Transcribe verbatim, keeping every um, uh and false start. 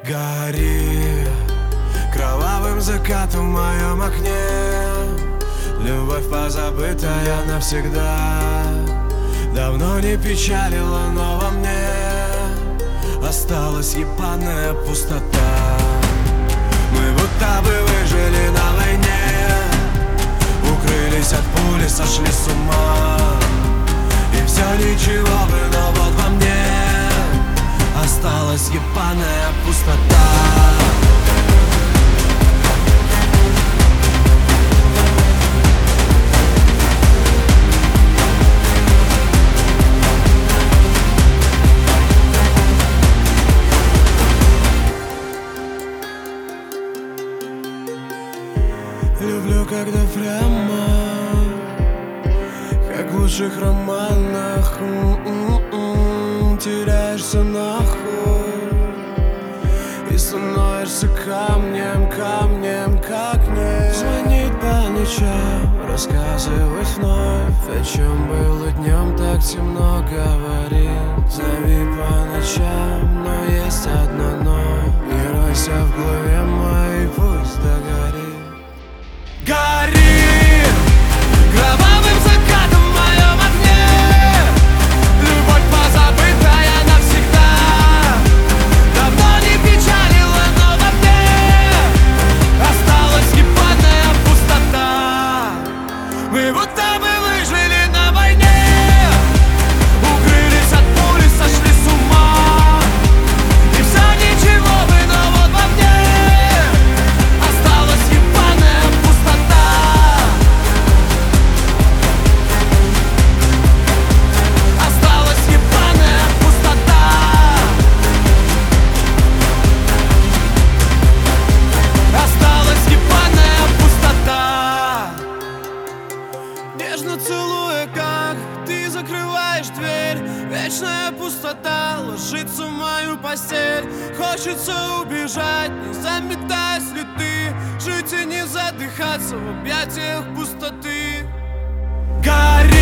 Гори кровавым закатом в моем окне, любовь позабытая навсегда. Давно не печалила, но во мне осталась ебаная пустота. Мы будто бы выжили на войне, укрылись от пули, сошли с ума. И все ничего бы, но вот во мне осталась ебаная пустота. Люблю, когда прямо, как в лучших романах, м-м-м, теряешься нахуй и становишься камнем, камнем, как не звонить по ночам, рассказывать вновь, о чем было днем, так темно говорит. Зови по ночам, но есть одно но, не ройся в голове моей, пусть догорит. Гори кровавым закатом в моем огне, любовь позабытая навсегда. Давно не печалила, но во мне осталась ебаная пустота. Мы будто бы выжили на войне, укрылись от пули, сошли с ума. И все ничего бы, но вот во мне осталась ебаная пустота. Осталась ебаная пустота. Осталась ебаная пустота. Нежно целуя, как ты закрываешь дверь, вечная пустота ложится в мою постель. Хочется убежать, не заметая следы, жить и не задыхаться в объятиях пустоты. Гори